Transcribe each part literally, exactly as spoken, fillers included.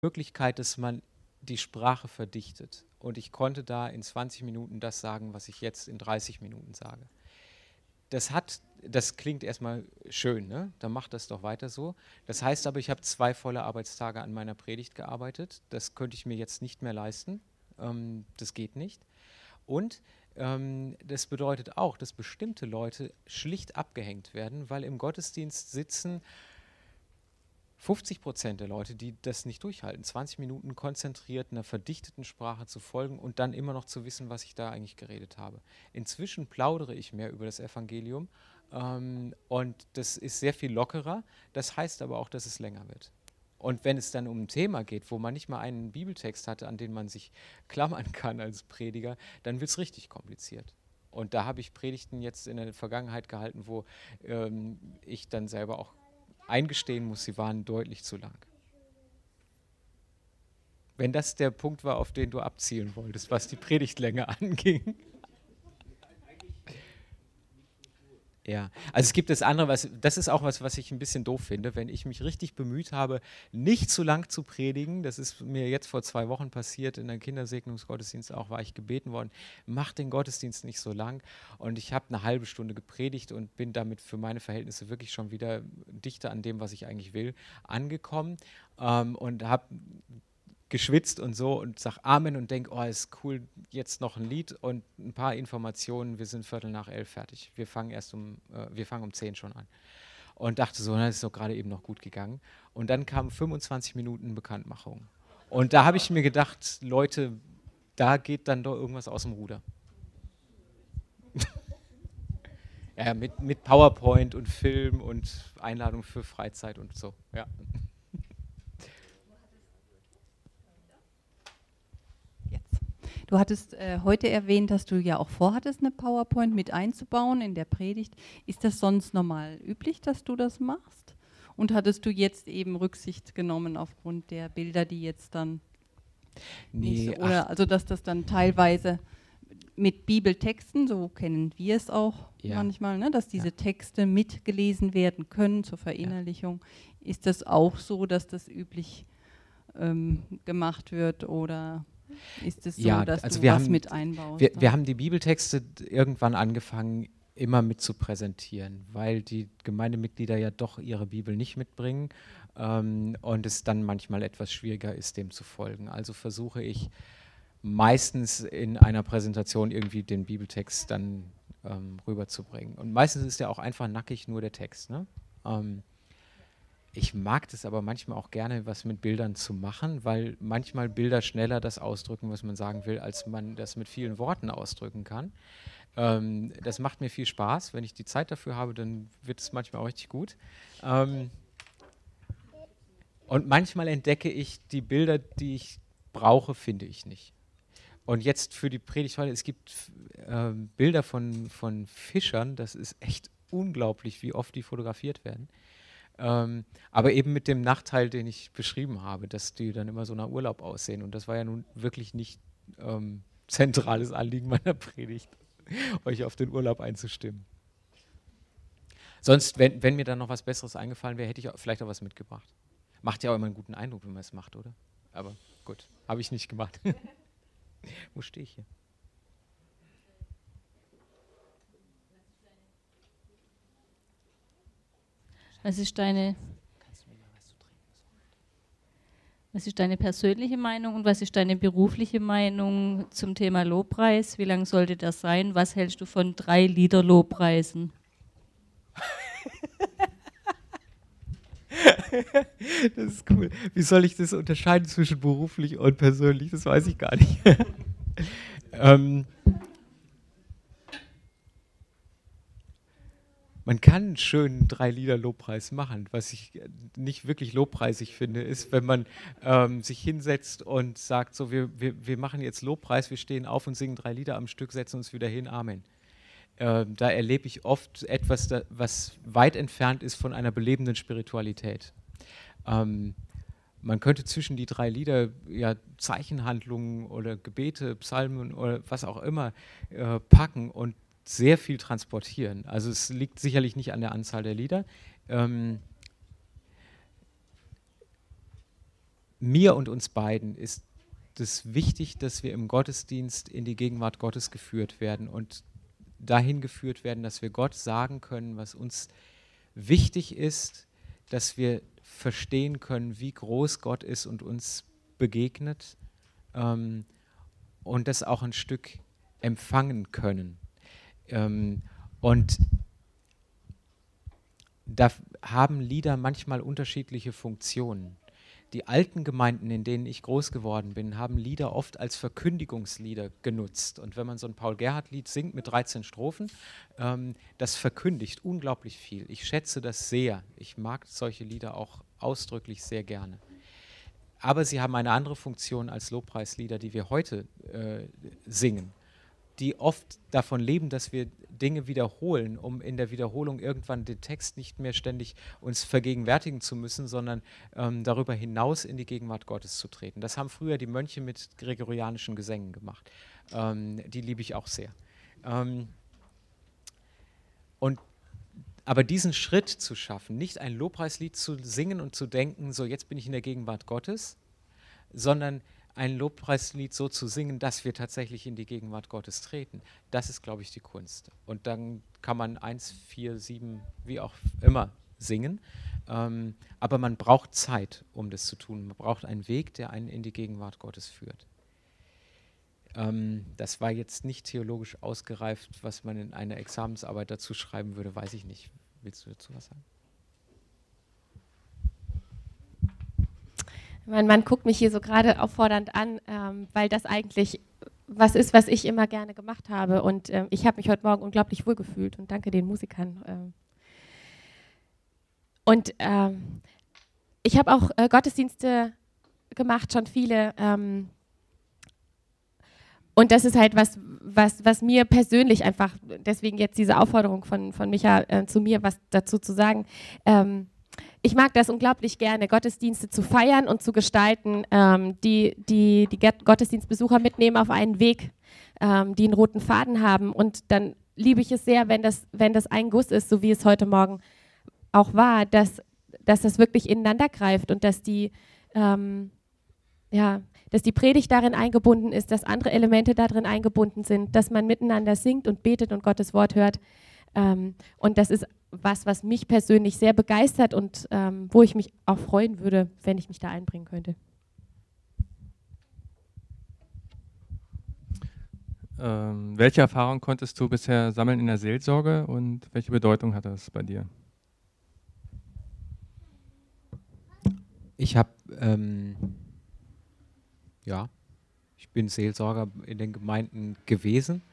Möglichkeit, dass man die Sprache verdichtet. Und ich konnte da in zwanzig Minuten das sagen, was ich jetzt in dreißig Minuten sage. Das hat, das klingt erstmal schön, ne? Dann macht das doch weiter so. Das heißt aber, ich habe zwei volle Arbeitstage an meiner Predigt gearbeitet. Das könnte ich mir jetzt nicht mehr leisten. Ähm, das geht nicht. Und ähm, das bedeutet auch, dass bestimmte Leute schlicht abgehängt werden, weil im Gottesdienst sitzen fünfzig Prozent der Leute, die das nicht durchhalten, zwanzig Minuten konzentriert einer verdichteten Sprache zu folgen und dann immer noch zu wissen, was ich da eigentlich geredet habe. Inzwischen plaudere ich mehr über das Evangelium ähm, und das ist sehr viel lockerer. Das heißt aber auch, dass es länger wird. Und wenn es dann um ein Thema geht, wo man nicht mal einen Bibeltext hatte, an den man sich klammern kann als Prediger, dann wird es richtig kompliziert. Und da habe ich Predigten jetzt in der Vergangenheit gehalten, wo ähm, ich dann selber auch eingestehen muss, sie waren deutlich zu lang. Wenn das der Punkt war, auf den du abzielen wolltest, was die Predigtlänge anging. Ja, also es gibt das andere, was, das ist auch was, was ich ein bisschen doof finde, wenn ich mich richtig bemüht habe, nicht zu lang zu predigen, das ist mir jetzt vor zwei Wochen passiert, in der Kindersegnungsgottesdienst auch, war ich gebeten worden, mach den Gottesdienst nicht so lang und ich habe eine halbe Stunde gepredigt und bin damit für meine Verhältnisse wirklich schon wieder dichter an dem, was ich eigentlich will, angekommen ähm, und habe geschwitzt und so und sag Amen und denk, oh, ist cool, jetzt noch ein Lied und ein paar Informationen, wir sind Viertel nach elf fertig. Wir fangen erst um, äh, wir fangen um zehn schon an. Und dachte so, na, das ist doch gerade eben noch gut gegangen. Und dann kamen fünfundzwanzig Minuten Bekanntmachung. Und da habe ich mir gedacht, Leute, da geht dann doch irgendwas aus dem Ruder. Ja, mit, mit PowerPoint und Film und Einladung für Freizeit und so, ja. Du hattest äh, heute erwähnt, dass du ja auch vorhattest, eine PowerPoint mit einzubauen in der Predigt. Ist das sonst normal üblich, dass du das machst? Und hattest du jetzt eben Rücksicht genommen aufgrund der Bilder, die jetzt dann Nee, nicht so, oder ach, also dass das dann teilweise mit Bibeltexten, so kennen wir es auch ja, manchmal, ne, dass diese ja. Texte mitgelesen werden können zur Verinnerlichung. Ja. Ist das auch so, dass das üblich ähm, gemacht wird oder ist es so, Ja, dass also du wir was haben, mit einbaust? wir, wir haben die Bibeltexte irgendwann angefangen, immer mit zu präsentieren, weil die Gemeindemitglieder ja doch ihre Bibel nicht mitbringen ähm, und es dann manchmal etwas schwieriger ist, dem zu folgen. Also versuche ich meistens in einer Präsentation irgendwie den Bibeltext dann ähm, rüberzubringen. Und meistens ist ja auch einfach nackig nur der Text, ne? Ähm, Ich mag das aber manchmal auch gerne, was mit Bildern zu machen, weil manchmal Bilder schneller das ausdrücken, was man sagen will, als man das mit vielen Worten ausdrücken kann. Ähm, das macht mir viel Spaß. Wenn ich die Zeit dafür habe, dann wird es manchmal auch richtig gut. Ähm, und manchmal entdecke ich die Bilder, die ich brauche, finde ich nicht. Und jetzt für die Predigt heute, es gibt ähm, Bilder von, von Fischern, das ist echt unglaublich, wie oft die fotografiert werden. Ähm, aber eben mit dem Nachteil, den ich beschrieben habe, dass die dann immer so nach Urlaub aussehen. Und das war ja nun wirklich nicht ähm, zentrales Anliegen meiner Predigt, euch auf den Urlaub einzustimmen. Sonst, wenn, wenn mir dann noch was Besseres eingefallen wäre, hätte ich auch, vielleicht auch was mitgebracht. Macht ja auch immer einen guten Eindruck, wenn man es macht, oder? Aber gut, habe ich nicht gemacht. Wo stehe ich hier? Was ist deine, was ist deine persönliche Meinung und was ist deine berufliche Meinung zum Thema Lobpreis? Wie lang sollte das sein? Was hältst du von drei Lieder Lobpreisen? Das ist cool. Wie soll ich das unterscheiden zwischen beruflich und persönlich? Das weiß ich gar nicht. ähm, Man kann einen schönen Drei-Lieder-Lobpreis machen. Was ich nicht wirklich lobpreisig finde, ist, wenn man ähm, sich hinsetzt und sagt, so, wir, wir, wir machen jetzt Lobpreis, wir stehen auf und singen drei Lieder am Stück, setzen uns wieder hin, Amen. Ähm, da erlebe ich oft etwas, da, was weit entfernt ist von einer belebenden Spiritualität. Ähm, man könnte zwischen die drei Lieder ja Zeichenhandlungen oder Gebete, Psalmen oder was auch immer äh, packen und sehr viel transportieren. Also es liegt sicherlich nicht an der Anzahl der Lieder. Ähm, mir und uns beiden ist es wichtig, dass wir im Gottesdienst in die Gegenwart Gottes geführt werden und dahin geführt werden, dass wir Gott sagen können, was uns wichtig ist, dass wir verstehen können, wie groß Gott ist und uns begegnet, ähm, und das auch ein Stück empfangen können. Ähm, und da haben Lieder manchmal unterschiedliche Funktionen. Die alten Gemeinden, in denen ich groß geworden bin, haben Lieder oft als Verkündigungslieder genutzt. Und wenn man so ein Paul-Gerhardt-Lied singt mit dreizehn Strophen, ähm, das verkündigt unglaublich viel. Ich schätze das sehr. Ich mag solche Lieder auch ausdrücklich sehr gerne. Aber sie haben eine andere Funktion als Lobpreislieder, die wir heute äh, singen, die oft davon leben, dass wir Dinge wiederholen, um in der Wiederholung irgendwann den Text nicht mehr ständig uns vergegenwärtigen zu müssen, sondern ähm, darüber hinaus in die Gegenwart Gottes zu treten. Das haben früher die Mönche mit gregorianischen Gesängen gemacht. Ähm, die liebe ich auch sehr. Ähm, und aber diesen Schritt zu schaffen, nicht ein Lobpreislied zu singen und zu denken, so jetzt bin ich in der Gegenwart Gottes, sondern ein Lobpreislied so zu singen, dass wir tatsächlich in die Gegenwart Gottes treten. Das ist, glaube ich, die Kunst. Und dann kann man eins, vier, sieben, wie auch immer singen. Ähm, aber man braucht Zeit, um das zu tun. Man braucht einen Weg, der einen in die Gegenwart Gottes führt. Ähm, das war jetzt nicht theologisch ausgereift, was man in einer Examensarbeit dazu schreiben würde, weiß ich nicht. Willst du dazu was sagen? Mein Mann guckt mich hier so gerade auffordernd an, ähm, weil das eigentlich was ist, was ich immer gerne gemacht habe. Und ähm, ich habe mich heute Morgen unglaublich wohl gefühlt und danke den Musikern. Ähm. Und ähm, ich habe auch äh, Gottesdienste gemacht, schon viele. Ähm, und das ist halt was, was, was mir persönlich einfach, deswegen jetzt diese Aufforderung von, von Micha äh, zu mir, was dazu zu sagen. Ähm, Ich mag das unglaublich gerne, Gottesdienste zu feiern und zu gestalten, ähm, die, die die Gottesdienstbesucher mitnehmen auf einen Weg, ähm, die einen roten Faden haben. Und dann liebe ich es sehr, wenn das, wenn das ein Guss ist, so wie es heute Morgen auch war, dass, dass das wirklich ineinander greift und dass die, ähm, ja, dass die Predigt darin eingebunden ist, dass andere Elemente darin eingebunden sind, dass man miteinander singt und betet und Gottes Wort hört. Ähm, und das ist was, was mich persönlich sehr begeistert und ähm, wo ich mich auch freuen würde, wenn ich mich da einbringen könnte. Ähm, welche Erfahrung konntest du bisher sammeln in der Seelsorge und welche Bedeutung hat das bei dir? Ich habe, ähm, ja, ich bin Seelsorger in den Gemeinden gewesen,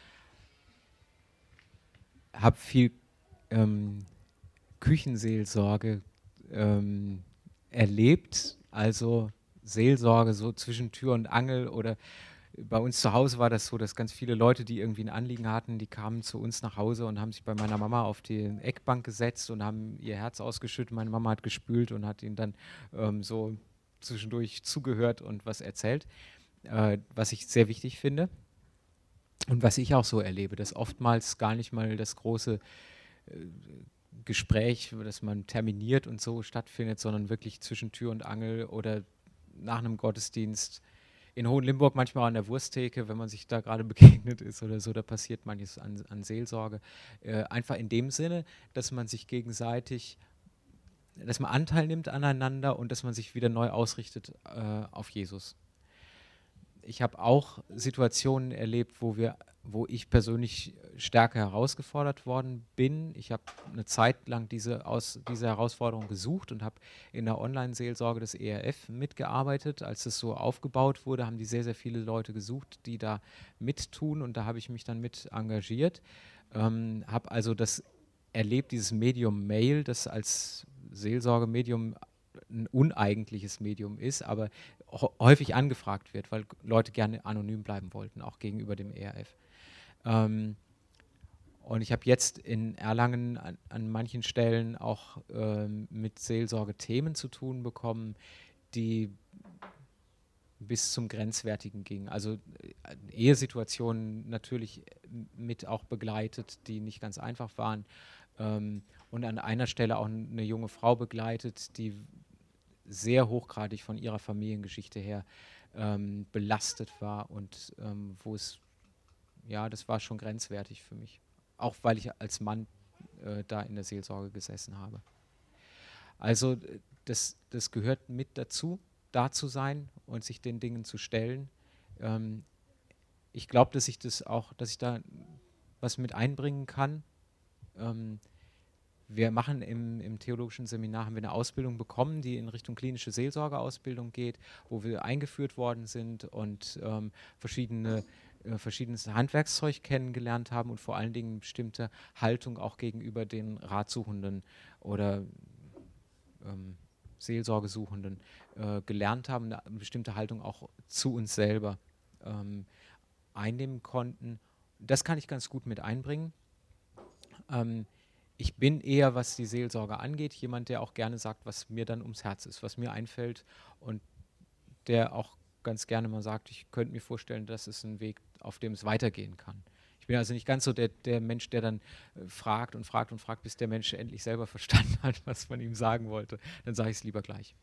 habe viel ähm, Küchenseelsorge ähm, erlebt, also Seelsorge so zwischen Tür und Angel, oder bei uns zu Hause war das so, dass ganz viele Leute, die irgendwie ein Anliegen hatten, die kamen zu uns nach Hause und haben sich bei meiner Mama auf die Eckbank gesetzt und haben ihr Herz ausgeschüttet. Meine Mama hat gespült und hat ihnen dann ähm, so zwischendurch zugehört und was erzählt, äh, was ich sehr wichtig finde. Und was ich auch so erlebe, dass oftmals gar nicht mal das große äh, Gespräch, das man terminiert und so stattfindet, sondern wirklich zwischen Tür und Angel oder nach einem Gottesdienst. In Hohenlimburg manchmal an der Wursttheke, wenn man sich da gerade begegnet ist oder so, da passiert manches an, an Seelsorge. Äh, einfach in dem Sinne, dass man sich gegenseitig, dass man Anteil nimmt aneinander und dass man sich wieder neu ausrichtet äh, auf Jesus. Ich habe auch Situationen erlebt, wo wir, wo ich persönlich stärker herausgefordert worden bin. Ich habe eine Zeit lang diese, aus, diese Herausforderung gesucht und habe in der Online-Seelsorge des E R F mitgearbeitet. Als es so aufgebaut wurde, haben die sehr, sehr viele Leute gesucht, die da mittun, und da habe ich mich dann mit engagiert. Ähm, habe also das erlebt, dieses Medium Mail, das als Seelsorgemedium ein uneigentliches Medium ist, aber häufig angefragt wird, weil Leute gerne anonym bleiben wollten, auch gegenüber dem E R F. Ähm, und ich habe jetzt in Erlangen an, an manchen Stellen auch ähm, mit Seelsorge-Themen zu tun bekommen, die bis zum Grenzwertigen gingen. Also äh, Ehesituationen natürlich mit auch begleitet, die nicht ganz einfach waren. Ähm, und an einer Stelle auch eine junge Frau begleitet, die sehr hochgradig von ihrer Familiengeschichte her ähm, belastet war und ähm, wo es, ja, das war schon grenzwertig für mich. Auch weil ich als Mann äh, da in der Seelsorge gesessen habe. Also das, das gehört mit dazu, da zu sein und sich den Dingen zu stellen. Ähm, ich glaube, dass ich das auch, dass ich da was mit einbringen kann. Ähm, wir machen im, im theologischen Seminar, haben wir eine Ausbildung bekommen, die in Richtung klinische Seelsorgeausbildung geht, wo wir eingeführt worden sind und ähm, verschiedene, äh, verschiedenes Handwerkszeug kennengelernt haben und vor allen Dingen bestimmte Haltung auch gegenüber den Ratsuchenden oder ähm, Seelsorgesuchenden äh, gelernt haben, eine bestimmte Haltung auch zu uns selber ähm, einnehmen konnten. Das kann ich ganz gut mit einbringen. Ähm, ich bin eher, was die Seelsorge angeht, jemand, der auch gerne sagt, was mir dann ums Herz ist, was mir einfällt und der auch ganz gerne mal sagt, ich könnte mir vorstellen, das ist ein Weg, auf dem es weitergehen kann. Ich bin also nicht ganz so der, der Mensch, der dann äh, fragt und fragt und fragt, bis der Mensch endlich selber verstanden hat, was man ihm sagen wollte. Dann sage ich es lieber gleich.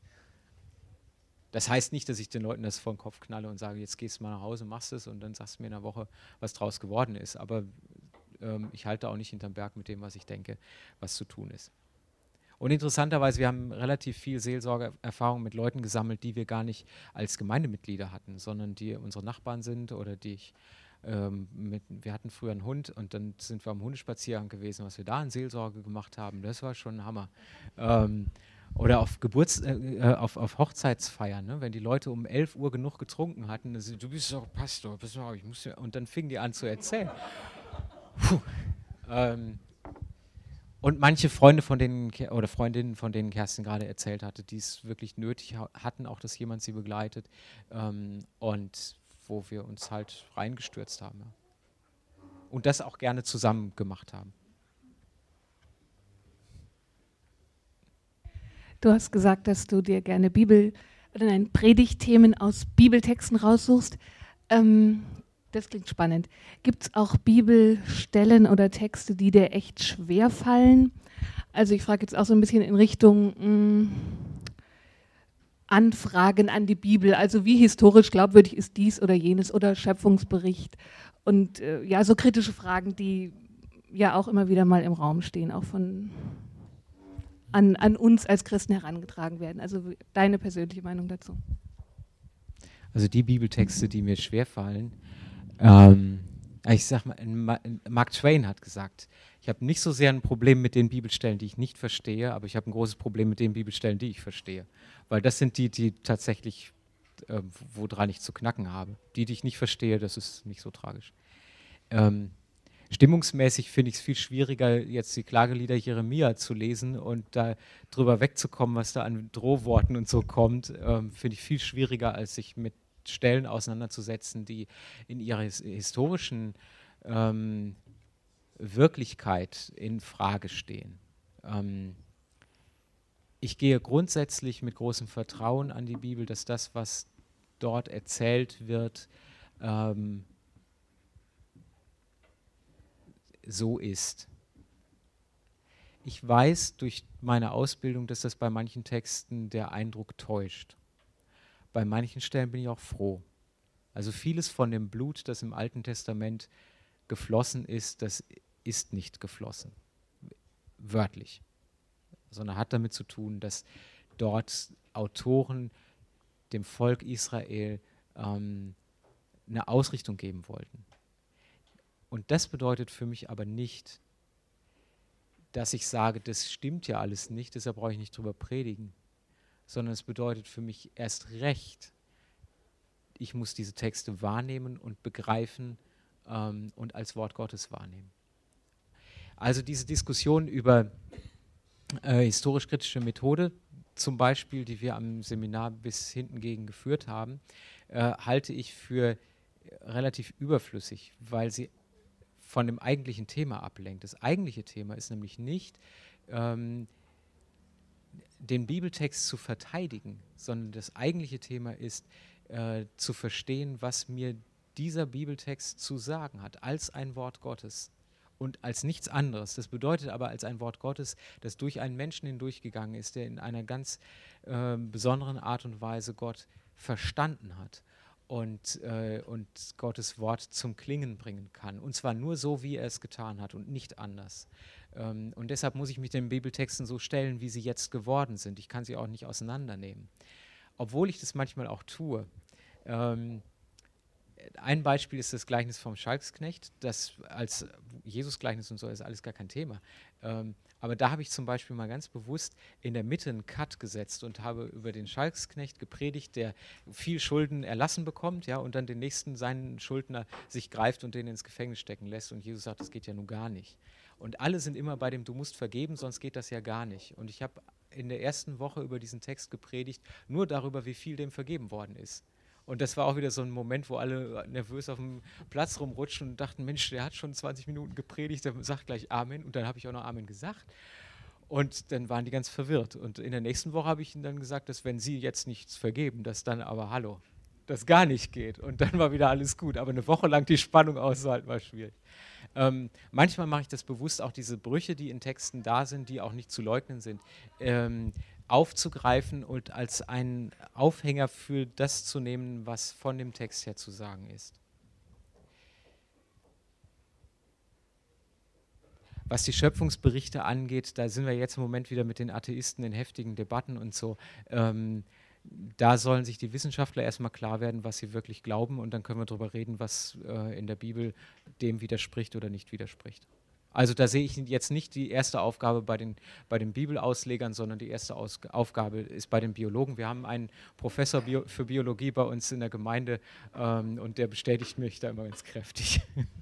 Das heißt nicht, dass ich den Leuten das vor den Kopf knalle und sage, jetzt gehst du mal nach Hause, machst es und dann sagst du mir in einer Woche, was draus geworden ist. Aber ähm, ich halte auch nicht hinterm Berg mit dem, was ich denke, was zu tun ist. Und interessanterweise, wir haben relativ viel Seelsorgeerfahrung mit Leuten gesammelt, die wir gar nicht als Gemeindemitglieder hatten, sondern die unsere Nachbarn sind oder die ich ähm, mit, wir hatten früher einen Hund und dann sind wir am Hundespaziergang gewesen, was wir da in Seelsorge gemacht haben, das war schon ein Hammer. Ähm, oder auf Geburts-, äh, auf, auf Hochzeitsfeiern, ne? Wenn die Leute um elf Uhr genug getrunken hatten, also, du bist doch Pastor, pass mal auf, ich muss ja, und dann fingen die an zu erzählen. Puh. Ähm, Und manche Freunde von denen oder Freundinnen, von denen Kerstin gerade erzählt hatte, die es wirklich nötig ha- hatten, auch dass jemand sie begleitet ähm, und wo wir uns halt reingestürzt haben. Ja. Und das auch gerne zusammen gemacht haben. Du hast gesagt, dass du dir gerne Bibel, oder nein, Predigtthemen aus Bibeltexten raussuchst. Ähm, das klingt spannend. Gibt es auch Bibelstellen oder Texte, die dir echt schwer fallen? Also ich frage jetzt auch so ein bisschen in Richtung mh, Anfragen an die Bibel. Also wie historisch glaubwürdig ist dies oder jenes oder Schöpfungsbericht? Und äh, ja, so kritische Fragen, die ja auch immer wieder mal im Raum stehen, auch von an, an uns als Christen herangetragen werden. Also deine persönliche Meinung dazu? Also die Bibeltexte, die mir schwerfallen, ähm, ich sag mal, Mark Twain hat gesagt, ich habe nicht so sehr ein Problem mit den Bibelstellen, die ich nicht verstehe, aber ich habe ein großes Problem mit den Bibelstellen, die ich verstehe. Weil das sind die, die tatsächlich, äh, woran ich zu knacken habe. Die, die ich nicht verstehe, das ist nicht so tragisch. Ähm, Stimmungsmäßig finde ich es viel schwieriger, jetzt die Klagelieder Jeremia zu lesen und da drüber wegzukommen, was da an Drohworten und so kommt, ähm, finde ich viel schwieriger, als sich mit Stellen auseinanderzusetzen, die in ihrer his historischen ähm, Wirklichkeit in Frage stehen. Ähm, ich gehe grundsätzlich mit großem Vertrauen an die Bibel, dass das, was dort erzählt wird, ähm, so ist. Ich weiß durch meine Ausbildung, dass das bei manchen Texten der Eindruck täuscht. Bei manchen Stellen bin ich auch froh. Also vieles von dem Blut, das im Alten Testament geflossen ist, das ist nicht geflossen, wörtlich, sondern hat damit zu tun, dass dort Autoren dem Volk Israel ähm, eine Ausrichtung geben wollten. Und das bedeutet für mich aber nicht, dass ich sage, das stimmt ja alles nicht, deshalb brauche ich nicht drüber predigen, sondern es bedeutet für mich erst recht, ich muss diese Texte wahrnehmen und begreifen ähm, und als Wort Gottes wahrnehmen. Also diese Diskussion über äh, historisch-kritische Methode, zum Beispiel, die wir am Seminar bis hinten gegen geführt haben, äh, halte ich für relativ überflüssig, weil sie von dem eigentlichen Thema ablenkt. Das eigentliche Thema ist nämlich nicht, ähm, den Bibeltext zu verteidigen, sondern das eigentliche Thema ist, äh, zu verstehen, was mir dieser Bibeltext zu sagen hat, als ein Wort Gottes und als nichts anderes. Das bedeutet aber als ein Wort Gottes, das durch einen Menschen hindurchgegangen ist, der in einer ganz äh, besonderen Art und Weise Gott verstanden hat und, äh, und Gottes Wort zum Klingen bringen kann. Und zwar nur so, wie er es getan hat und nicht anders. Ähm, und deshalb muss ich mich den Bibeltexten so stellen, wie sie jetzt geworden sind. Ich kann sie auch nicht auseinandernehmen. Obwohl ich das manchmal auch tue. Ähm, Ein Beispiel ist das Gleichnis vom Schalksknecht, das als Jesus-Gleichnis und so ist alles gar kein Thema. Ähm, aber da habe ich zum Beispiel mal ganz bewusst in der Mitte einen Cut gesetzt und habe über den Schalksknecht gepredigt, der viel Schulden erlassen bekommt, ja, und dann den nächsten seinen Schuldner sich greift und den ins Gefängnis stecken lässt. Und Jesus sagt, das geht ja nun gar nicht. Und alle sind immer bei dem, du musst vergeben, sonst geht das ja gar nicht. Und ich habe in der ersten Woche über diesen Text gepredigt, nur darüber, wie viel dem vergeben worden ist. Und das war auch wieder so ein Moment, wo alle nervös auf dem Platz rumrutschen und dachten, Mensch, der hat schon zwanzig Minuten gepredigt, der sagt gleich Amen. Und dann habe ich auch noch Amen gesagt. Und dann waren die ganz verwirrt. Und in der nächsten Woche habe ich ihnen dann gesagt, dass wenn sie jetzt nichts vergeben, dass dann aber, hallo, das gar nicht geht. Und dann war wieder alles gut. Aber eine Woche lang die Spannung auszuhalten, war schwierig. Ähm, manchmal mache ich das bewusst, auch diese Brüche, die in Texten da sind, die auch nicht zu leugnen sind, ähm, aufzugreifen und als einen Aufhänger für das zu nehmen, was von dem Text her zu sagen ist. Was die Schöpfungsberichte angeht, da sind wir jetzt im Moment wieder mit den Atheisten in heftigen Debatten und so. Ähm, da sollen sich die Wissenschaftler erstmal klar werden, was sie wirklich glauben, und dann können wir darüber reden, was äh, in der Bibel dem widerspricht oder nicht widerspricht. Also da sehe ich jetzt nicht die erste Aufgabe bei den, bei den Bibelauslegern, sondern die erste Aus Aufgabe ist bei den Biologen. Wir haben einen Professor Bio für Biologie bei uns in der Gemeinde ähm, und der bestätigt mich da immer ganz kräftig.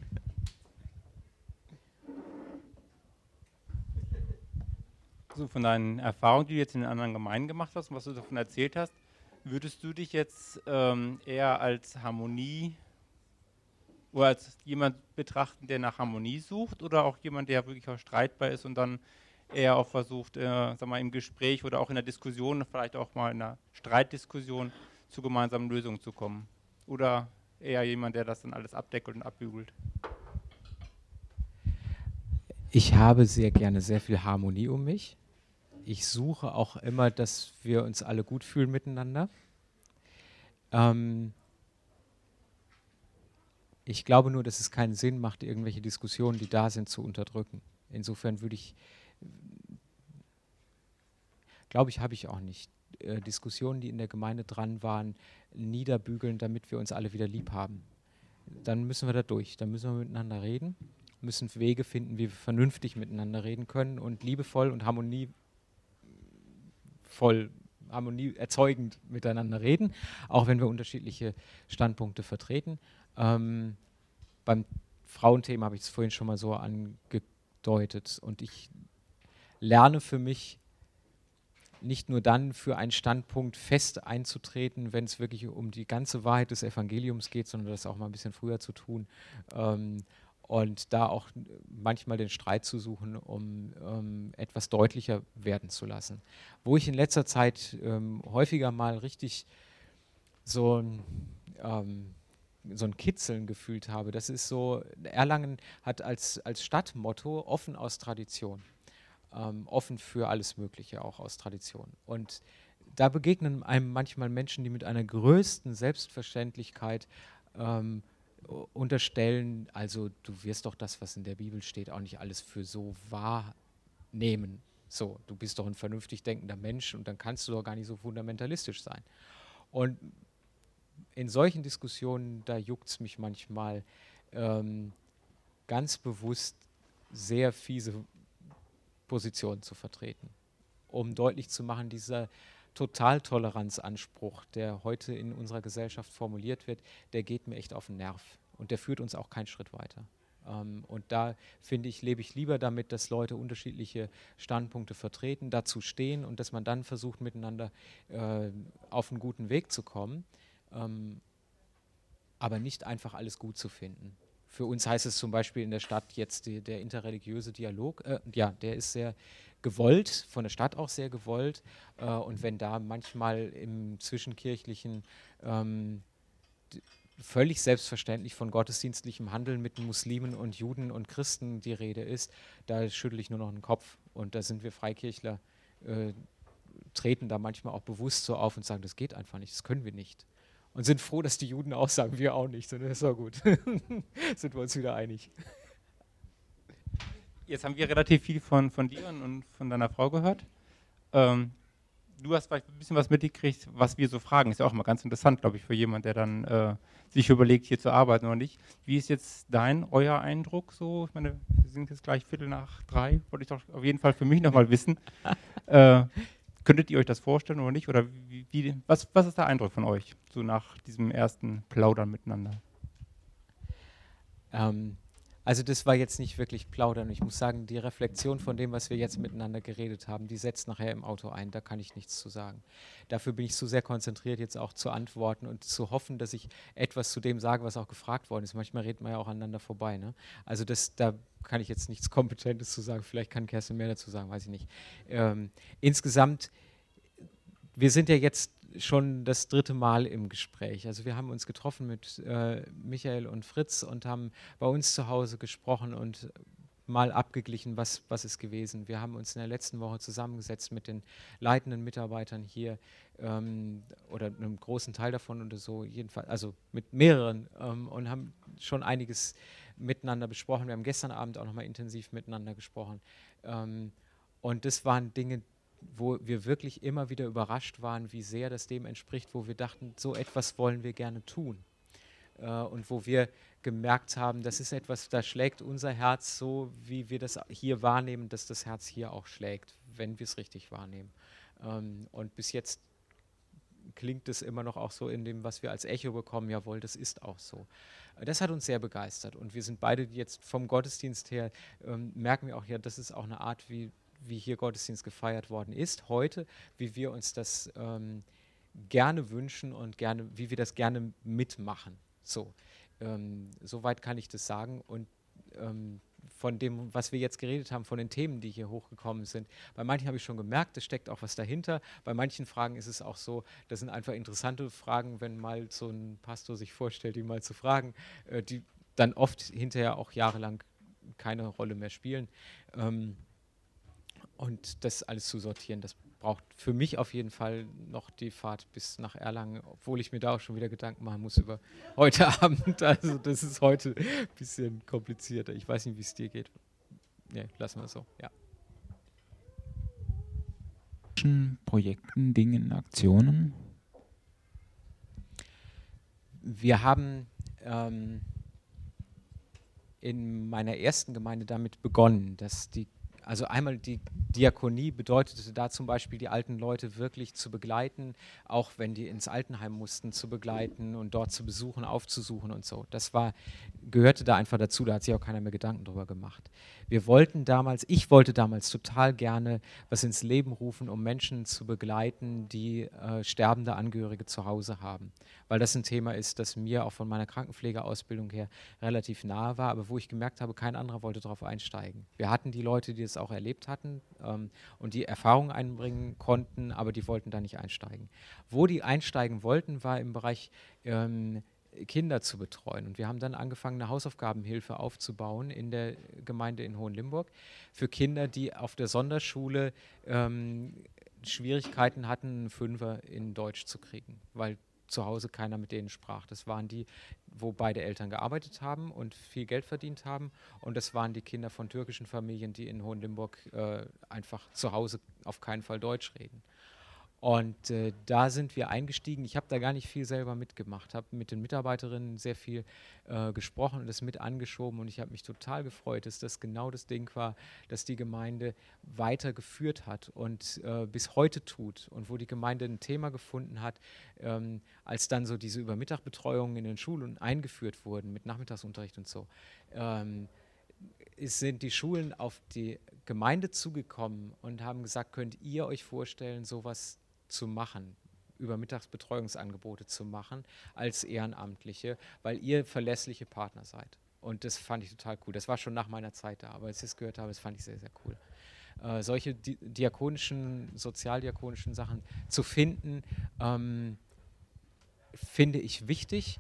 So von deinen Erfahrungen, die du jetzt in den anderen Gemeinden gemacht hast und was du davon erzählt hast, würdest du dich jetzt ähm, eher als Harmonie oder als jemand betrachten, der nach Harmonie sucht, oder auch jemand, der wirklich auch streitbar ist und dann eher auch versucht, äh, sag mal, im Gespräch oder auch in der Diskussion, vielleicht auch mal in einer Streitdiskussion zu gemeinsamen Lösungen zu kommen? Oder eher jemand, der das dann alles abdeckelt und abbügelt? Ich habe sehr gerne sehr viel Harmonie um mich. Ich suche auch immer, dass wir uns alle gut fühlen miteinander. Ähm, ich glaube nur, dass es keinen Sinn macht, irgendwelche Diskussionen, die da sind, zu unterdrücken. Insofern würde ich, glaube ich, habe ich auch nicht, äh, Diskussionen, die in der Gemeinde dran waren, niederbügeln, damit wir uns alle wieder lieb haben. Dann müssen wir da durch, dann müssen wir miteinander reden, müssen Wege finden, wie wir vernünftig miteinander reden können und liebevoll und harmonievoll, harmonieerzeugend miteinander reden, auch wenn wir unterschiedliche Standpunkte vertreten. Ähm, beim Frauenthema habe ich es vorhin schon mal so angedeutet, und ich lerne für mich nicht nur dann für einen Standpunkt fest einzutreten, wenn es wirklich um die ganze Wahrheit des Evangeliums geht, sondern das auch mal ein bisschen früher zu tun. Ähm, Und da auch manchmal den Streit zu suchen, um ähm, etwas deutlicher werden zu lassen. Wo ich in letzter Zeit ähm, häufiger mal richtig so ein, ähm, so ein Kitzeln gefühlt habe, das ist so, Erlangen hat als, als Stadtmotto offen aus Tradition. Ähm, offen für alles Mögliche, auch aus Tradition. Und da begegnen einem manchmal Menschen, die mit einer größten Selbstverständlichkeit ähm, unterstellen, also du wirst doch das, was in der Bibel steht, auch nicht alles für so wahrnehmen. So, du bist doch ein vernünftig denkender Mensch und dann kannst du doch gar nicht so fundamentalistisch sein. Und in solchen Diskussionen, da juckt es mich manchmal ähm, ganz bewusst, sehr fiese Positionen zu vertreten, um deutlich zu machen, dieser Totaltoleranzanspruch, der heute in unserer Gesellschaft formuliert wird, der geht mir echt auf den Nerv und der führt uns auch keinen Schritt weiter. Ähm, und da finde ich, lebe ich lieber damit, dass Leute unterschiedliche Standpunkte vertreten, dazu stehen und dass man dann versucht, miteinander äh, auf einen guten Weg zu kommen, ähm, aber nicht einfach alles gut zu finden. Für uns heißt es zum Beispiel in der Stadt jetzt die, der interreligiöse Dialog, äh, ja, der ist sehr gewollt, von der Stadt auch sehr gewollt. Äh, und wenn da manchmal im Zwischenkirchlichen ähm, völlig selbstverständlich von gottesdienstlichem Handeln mit Muslimen und Juden und Christen die Rede ist, da schüttle ich nur noch den Kopf. Und da sind wir Freikirchler, äh, treten da manchmal auch bewusst so auf und sagen, das geht einfach nicht, das können wir nicht. Und sind froh, dass die Juden auch sagen, wir auch nicht. Und das ist auch gut. Sind wir uns wieder einig. Jetzt haben wir relativ viel von, von dir und von deiner Frau gehört. Ähm, du hast vielleicht ein bisschen was mitgekriegt, was wir so fragen. Ist ja auch mal ganz interessant, glaube ich, für jemanden, der dann äh, sich überlegt, hier zu arbeiten oder nicht. Wie ist jetzt dein, euer Eindruck so? Ich meine, wir sind jetzt gleich Viertel nach drei. Wollte ich doch auf jeden Fall für mich nochmal wissen. äh, könntet ihr euch das vorstellen oder nicht? Oder wie, wie, was, was ist der Eindruck von euch, so nach diesem ersten Plaudern miteinander? Ähm, Also das war jetzt nicht wirklich Plaudern. Ich muss sagen, die Reflexion von dem, was wir jetzt miteinander geredet haben, die setzt nachher im Auto ein. Da kann ich nichts zu sagen. Dafür bin ich so sehr konzentriert, jetzt auch zu antworten und zu hoffen, dass ich etwas zu dem sage, was auch gefragt worden ist. Manchmal redet man ja auch aneinander vorbei. Ne? Also das, da kann ich jetzt nichts Kompetentes zu sagen. Vielleicht kann Kerstin mehr dazu sagen, weiß ich nicht. Ähm, insgesamt, wir sind ja jetzt schon das dritte Mal im Gespräch. Also wir haben uns getroffen mit äh, Michael und Fritz und haben bei uns zu Hause gesprochen und mal abgeglichen, was, was ist gewesen. Wir haben uns in der letzten Woche zusammengesetzt mit den leitenden Mitarbeitern hier ähm, oder einem großen Teil davon oder so, jedenfalls, also mit mehreren ähm, und haben schon einiges miteinander besprochen. Wir haben gestern Abend auch nochmal intensiv miteinander gesprochen. Ähm, und das waren Dinge, wo wir wirklich immer wieder überrascht waren, wie sehr das dem entspricht, wo wir dachten, so etwas wollen wir gerne tun. Äh, und wo wir gemerkt haben, das ist etwas, da schlägt unser Herz so, wie wir das hier wahrnehmen, dass das Herz hier auch schlägt, wenn wir es richtig wahrnehmen. Ähm, und bis jetzt klingt es immer noch auch so in dem, was wir als Echo bekommen, jawohl, das ist auch so. Das hat uns sehr begeistert und wir sind beide jetzt vom Gottesdienst her, ähm, merken wir auch, ja, das ist auch eine Art, wie wie hier Gottesdienst gefeiert worden ist, heute, wie wir uns das ähm, gerne wünschen und gerne, wie wir das gerne mitmachen. So, ähm, soweit kann ich das sagen. Und ähm, von dem, was wir jetzt geredet haben, von den Themen, die hier hochgekommen sind, bei manchen habe ich schon gemerkt, es steckt auch was dahinter. Bei manchen Fragen ist es auch so, das sind einfach interessante Fragen, wenn mal so ein Pastor sich vorstellt, die mal zu fragen, äh, die dann oft hinterher auch jahrelang keine Rolle mehr spielen. Ähm, Und das alles zu sortieren, das braucht für mich auf jeden Fall noch die Fahrt bis nach Erlangen, obwohl ich mir da auch schon wieder Gedanken machen muss über heute Abend. Also das ist heute ein bisschen komplizierter. Ich weiß nicht, wie es dir geht. Nee, lassen wir es so, ja. Projekten, Dingen, Aktionen? Wir haben ähm, in meiner ersten Gemeinde damit begonnen, dass die Also einmal die Diakonie bedeutete da zum Beispiel, die alten Leute wirklich zu begleiten, auch wenn die ins Altenheim mussten, zu begleiten und dort zu besuchen, aufzusuchen und so. Das war, gehörte da einfach dazu, da hat sich auch keiner mehr Gedanken drüber gemacht. Wir wollten damals, ich wollte damals total gerne was ins Leben rufen, um Menschen zu begleiten, die äh, sterbende Angehörige zu Hause haben. Weil das ein Thema ist, das mir auch von meiner Krankenpflegeausbildung her relativ nahe war, aber wo ich gemerkt habe, kein anderer wollte darauf einsteigen. Wir hatten die Leute, die das auch erlebt hatten ähm, und die Erfahrungen einbringen konnten, aber die wollten da nicht einsteigen. Wo die einsteigen wollten, war im Bereich ähm, Kinder zu betreuen. Und wir haben dann angefangen, eine Hausaufgabenhilfe aufzubauen in der Gemeinde in Hohenlimburg für Kinder, die auf der Sonderschule ähm, Schwierigkeiten hatten, einen Fünfer in Deutsch zu kriegen, weil zu Hause keiner mit denen sprach. Das waren die, wo beide Eltern gearbeitet haben und viel Geld verdient haben. Und das waren die Kinder von türkischen Familien, die in Hohenlimburg äh, einfach zu Hause auf keinen Fall Deutsch reden. Und äh, da sind wir eingestiegen. Ich habe da gar nicht viel selber mitgemacht, habe mit den Mitarbeiterinnen sehr viel äh, gesprochen und das mit angeschoben. Und ich habe mich total gefreut, dass das genau das Ding war, das die Gemeinde weitergeführt hat und äh, bis heute tut. Und wo die Gemeinde ein Thema gefunden hat, ähm, als dann so diese Übermittagbetreuungen in den Schulen eingeführt wurden, mit Nachmittagsunterricht und so, ähm, ist, sind die Schulen auf die Gemeinde zugekommen und haben gesagt, könnt ihr euch vorstellen, sowas zu machen, Übermittagsbetreuungsangebote zu machen als Ehrenamtliche, weil ihr verlässliche Partner seid. Und das fand ich total cool. Das war schon nach meiner Zeit da, aber als ich es gehört habe, das fand ich sehr, sehr cool. Äh, solche di diakonischen, sozialdiakonischen Sachen zu finden, ähm, finde ich wichtig.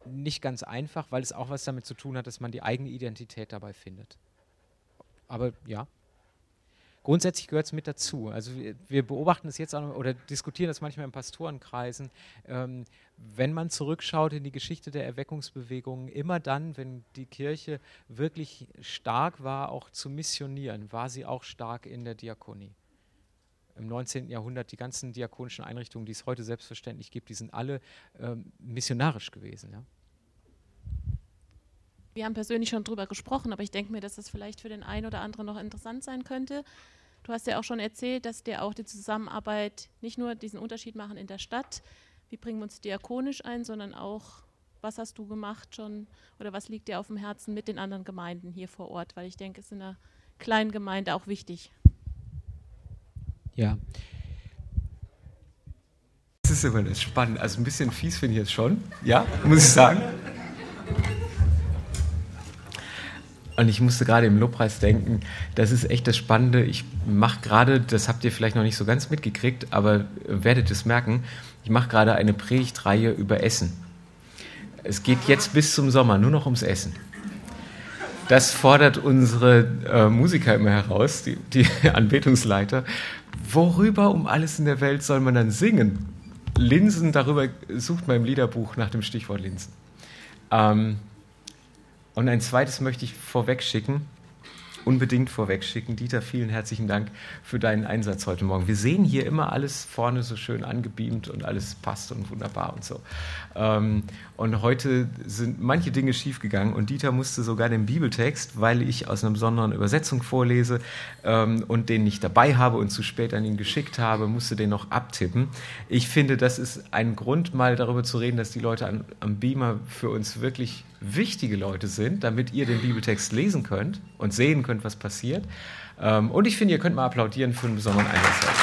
nicht ganz einfach, weil es auch was damit zu tun hat, dass man die eigene Identität dabei findet. Aber ja, grundsätzlich gehört es mit dazu. Also wir, wir beobachten es jetzt auch noch, oder diskutieren das manchmal in Pastorenkreisen. Ähm, wenn man zurückschaut in die Geschichte der Erweckungsbewegungen, immer dann, wenn die Kirche wirklich stark war, auch zu missionieren, war sie auch stark in der Diakonie. Im neunzehnten Jahrhundert, die ganzen diakonischen Einrichtungen, die es heute selbstverständlich gibt, die sind alle ähm, missionarisch gewesen. Ja? Wir haben persönlich schon drüber gesprochen, aber ich denke mir, dass das vielleicht für den einen oder anderen noch interessant sein könnte. Du hast ja auch schon erzählt, dass dir auch die Zusammenarbeit nicht nur diesen Unterschied machen in der Stadt, wie bringen wir uns diakonisch ein, sondern auch, was hast du gemacht schon oder was liegt dir auf dem Herzen mit den anderen Gemeinden hier vor Ort, weil ich denke, es ist in einer kleinen Gemeinde auch wichtig. Ja. Das ist immer das spannend. Also ein bisschen fies finde ich jetzt schon, ja, muss ich sagen. Und ich musste gerade im Lobpreis denken, das ist echt das Spannende. Ich mache gerade, das habt ihr vielleicht noch nicht so ganz mitgekriegt, aber werdet es merken, ich mache gerade eine Predigtreihe über Essen. Es geht jetzt bis zum Sommer nur noch ums Essen. Das fordert unsere äh, Musiker immer heraus, die, die Anbetungsleiter. Worüber um alles in der Welt soll man dann singen? Linsen, darüber sucht man im Liederbuch nach dem Stichwort Linsen. Ähm, Und ein zweites möchte ich vorwegschicken, unbedingt vorwegschicken. Dieter, vielen herzlichen Dank für deinen Einsatz heute Morgen. Wir sehen hier immer alles vorne so schön angebeamt und alles passt und wunderbar und so. Und heute sind manche Dinge schiefgegangen und Dieter musste sogar den Bibeltext, weil ich aus einer besonderen Übersetzung vorlese und den nicht dabei habe und zu spät an ihn geschickt habe, musste den noch abtippen. Ich finde, das ist ein Grund, mal darüber zu reden, dass die Leute an, am Beamer für uns wirklich wichtige Leute sind, damit ihr den Bibeltext lesen könnt und sehen könnt, was passiert. Und ich finde, ihr könnt mal applaudieren für einen besonderen Einsatz heute.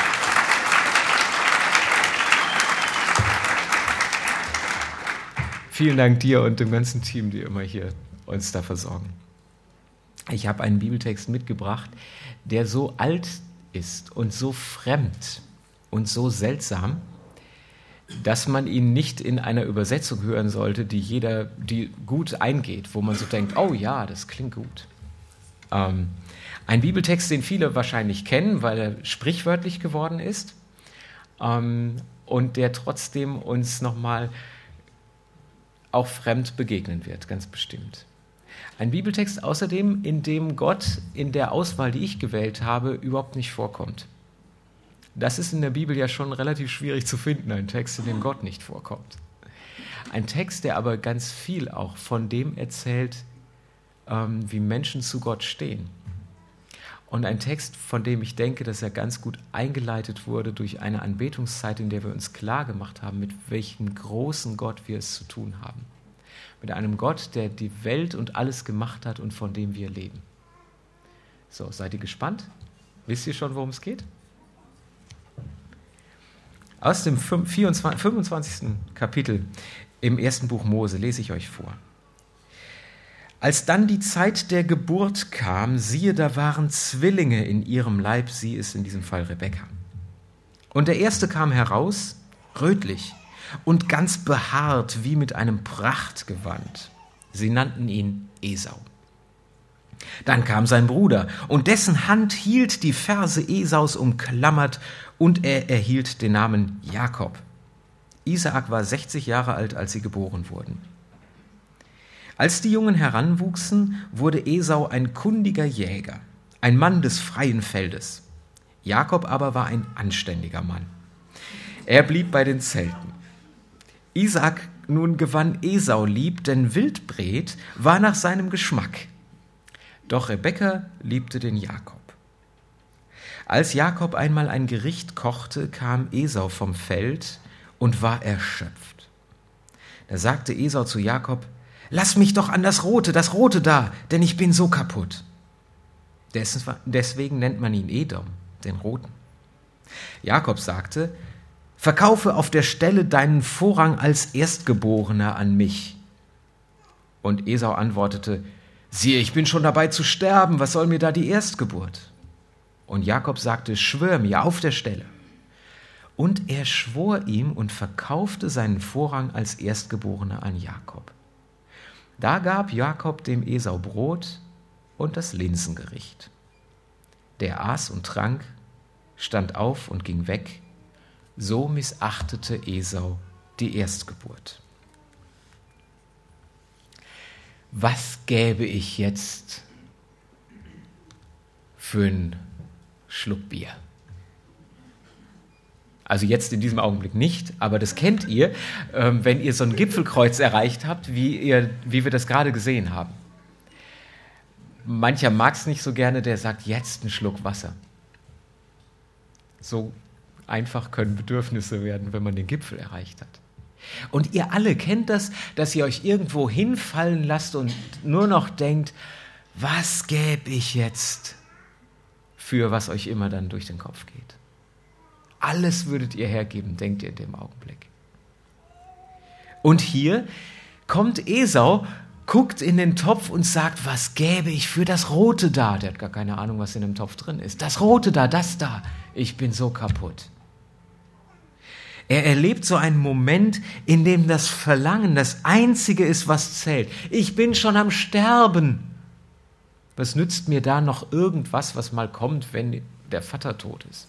Vielen Dank dir und dem ganzen Team, die immer hier uns da versorgen. Ich habe einen Bibeltext mitgebracht, der so alt ist und so fremd und so seltsam, dass man ihn nicht in einer Übersetzung hören sollte, die jeder, die gut eingeht, wo man so denkt, oh ja, das klingt gut. Ähm, ein Bibeltext, den viele wahrscheinlich kennen, weil er sprichwörtlich geworden ist ähm, und der trotzdem uns nochmal auch fremd begegnen wird, ganz bestimmt. Ein Bibeltext außerdem, in dem Gott in der Auswahl, die ich gewählt habe, überhaupt nicht vorkommt. Das ist in der Bibel ja schon relativ schwierig zu finden, ein Text, in dem Gott nicht vorkommt. Ein Text, der aber ganz viel auch von dem erzählt, ähm, wie Menschen zu Gott stehen. Und ein Text, von dem ich denke, dass er ganz gut eingeleitet wurde durch eine Anbetungszeit, in der wir uns klar gemacht haben, mit welchem großen Gott wir es zu tun haben. Mit einem Gott, der die Welt und alles gemacht hat und von dem wir leben. So, seid ihr gespannt? Wisst ihr schon, worum es geht? Aus dem fünfundzwanzigsten Kapitel im ersten Buch Mose lese ich euch vor. Als dann die Zeit der Geburt kam, siehe, da waren Zwillinge in ihrem Leib, sie ist in diesem Fall Rebekka. Und der erste kam heraus, rötlich und ganz behaart wie mit einem Prachtgewand. Sie nannten ihn Esau. Dann kam sein Bruder, und dessen Hand hielt die Ferse Esaus umklammert, und er erhielt den Namen Jakob. Isaak war sechzig Jahre alt, als sie geboren wurden. Als die Jungen heranwuchsen, wurde Esau ein kundiger Jäger, ein Mann des freien Feldes. Jakob aber war ein anständiger Mann. Er blieb bei den Zelten. Isaak nun gewann Esau lieb, denn Wildbret war nach seinem Geschmack. Doch Rebekka liebte den Jakob. Als Jakob einmal ein Gericht kochte, kam Esau vom Feld und war erschöpft. Da sagte Esau zu Jakob: Lass mich doch an das Rote, das Rote da, denn ich bin so kaputt. Deswegen nennt man ihn Edom, den Roten. Jakob sagte: Verkaufe auf der Stelle deinen Vorrang als Erstgeborener an mich. Und Esau antwortete: Siehe, ich bin schon dabei zu sterben, was soll mir da die Erstgeburt? Und Jakob sagte: Schwör mir auf der Stelle. Und er schwor ihm und verkaufte seinen Vorrang als Erstgeborener an Jakob. Da gab Jakob dem Esau Brot und das Linsengericht. Der aß und trank, stand auf und ging weg. So missachtete Esau die Erstgeburt. Was gäbe ich jetzt für einen Schluck Bier? Also jetzt in diesem Augenblick nicht, aber das kennt ihr, ähm, wenn ihr so ein Gipfelkreuz erreicht habt, wie, ihr, wie wir das gerade gesehen haben. Mancher mag es nicht so gerne, der sagt, jetzt einen Schluck Wasser. So einfach können Bedürfnisse werden, wenn man den Gipfel erreicht hat. Und ihr alle kennt das, dass ihr euch irgendwo hinfallen lasst und nur noch denkt, was gäbe ich jetzt für was euch immer dann durch den Kopf geht. Alles würdet ihr hergeben, denkt ihr in dem Augenblick. Und hier kommt Esau, guckt in den Topf und sagt, was gäbe ich für das Rote da? Der hat gar keine Ahnung, was in dem Topf drin ist. Das Rote da, das da. Ich bin so kaputt. Er erlebt so einen Moment, in dem das Verlangen das Einzige ist, was zählt. Ich bin schon am Sterben. Was nützt mir da noch irgendwas, was mal kommt, wenn der Vater tot ist?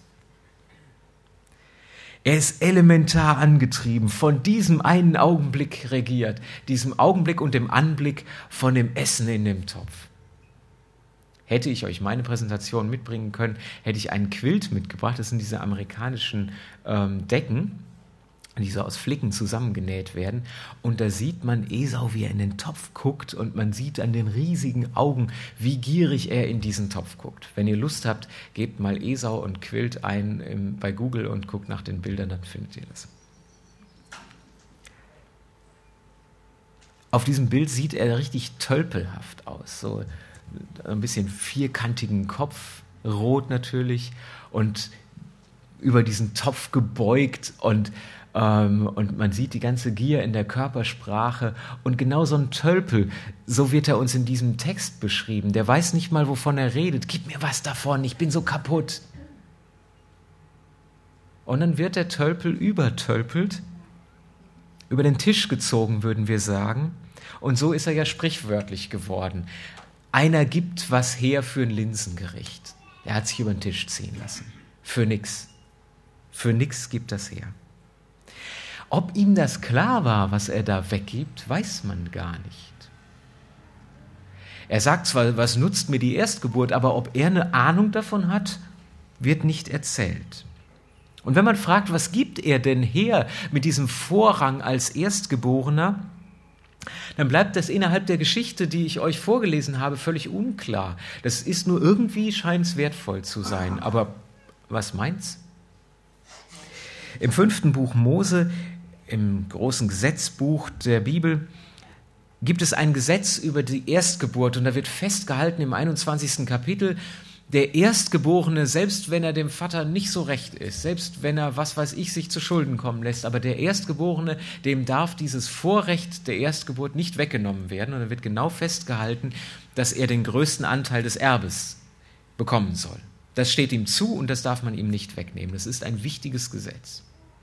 Er ist elementar angetrieben, von diesem einen Augenblick regiert, diesem Augenblick und dem Anblick von dem Essen in dem Topf. Hätte ich euch meine Präsentation mitbringen können, hätte ich einen Quilt mitgebracht. Das sind diese amerikanischen ähm, Decken, die so aus Flicken zusammengenäht werden. Und da sieht man Esau, wie er in den Topf guckt, und man sieht an den riesigen Augen, wie gierig er in diesen Topf guckt. Wenn ihr Lust habt, gebt mal Esau und Quilt ein im, bei Google und guckt nach den Bildern, dann findet ihr das. Auf diesem Bild sieht er richtig tölpelhaft aus, so ein bisschen vierkantigen Kopf, rot natürlich, und über diesen Topf gebeugt, und und man sieht die ganze Gier in der Körpersprache, und genau so ein Tölpel, so wird er uns in diesem Text beschrieben. Der weiß nicht mal, wovon er redet. Gib mir was davon, ich bin so kaputt. Und dann wird der Tölpel übertölpelt, über den Tisch gezogen, würden wir sagen. Und so ist er ja sprichwörtlich geworden. Einer gibt was her für ein Linsengericht. Er hat sich über den Tisch ziehen lassen. Für nix. Für nix gibt das her. Ob ihm das klar war, was er da weggibt, weiß man gar nicht. Er sagt zwar, was nutzt mir die Erstgeburt, aber ob er eine Ahnung davon hat, wird nicht erzählt. Und wenn man fragt, was gibt er denn her mit diesem Vorrang als Erstgeborener, dann bleibt das innerhalb der Geschichte, die ich euch vorgelesen habe, völlig unklar. Das ist nur irgendwie, scheint es wertvoll zu sein. Aber was meint's? Im fünften Buch Mose, im großen Gesetzbuch der Bibel, gibt es ein Gesetz über die Erstgeburt, und da wird festgehalten im einundzwanzigsten Kapitel, der Erstgeborene, selbst wenn er dem Vater nicht so recht ist, selbst wenn er, was weiß ich, sich zu Schulden kommen lässt, aber der Erstgeborene, dem darf dieses Vorrecht der Erstgeburt nicht weggenommen werden, und da wird genau festgehalten, dass er den größten Anteil des Erbes bekommen soll. Das steht ihm zu, und das darf man ihm nicht wegnehmen. Das ist ein wichtiges Gesetz.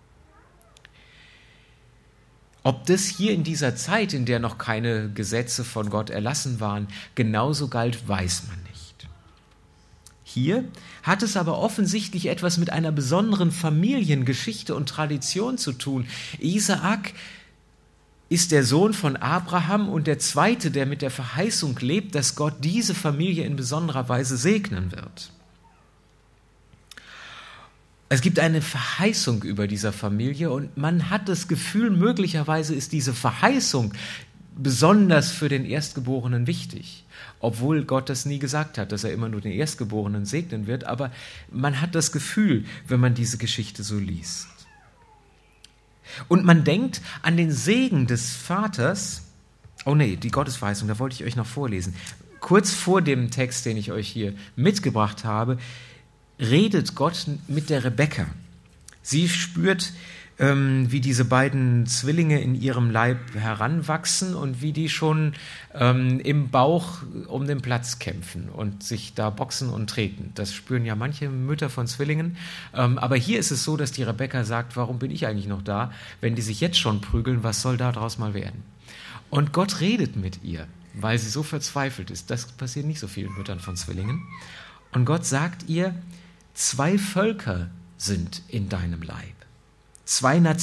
Ob das hier in dieser Zeit, in der noch keine Gesetze von Gott erlassen waren, genauso galt, weiß man nicht. Hier hat es aber offensichtlich etwas mit einer besonderen Familiengeschichte und Tradition zu tun. Isaak ist der Sohn von Abraham und der zweite, der mit der Verheißung lebt, dass Gott diese Familie in besonderer Weise segnen wird. Es gibt eine Verheißung über dieser Familie, und man hat das Gefühl, möglicherweise ist diese Verheißung besonders für den Erstgeborenen wichtig, obwohl Gott das nie gesagt hat, dass er immer nur den Erstgeborenen segnen wird, aber man hat das Gefühl, wenn man diese Geschichte so liest. Und man denkt an den Segen des Vaters. Oh nee, die Gottesverheißung, da wollte ich euch noch vorlesen. Kurz vor dem Text, den ich euch hier mitgebracht habe, redet Gott mit der Rebekka. Sie spürt, ähm, wie diese beiden Zwillinge in ihrem Leib heranwachsen und wie die schon ähm, im Bauch um den Platz kämpfen und sich da boxen und treten. Das spüren ja manche Mütter von Zwillingen. Ähm, aber hier ist es so, dass die Rebekka sagt, warum bin ich eigentlich noch da? Wenn die sich jetzt schon prügeln, was soll da draus mal werden? Und Gott redet mit ihr, weil sie so verzweifelt ist. Das passiert nicht so vielen Müttern von Zwillingen. Und Gott sagt ihr, zwei Völker sind in deinem Leib. Zwei Nationen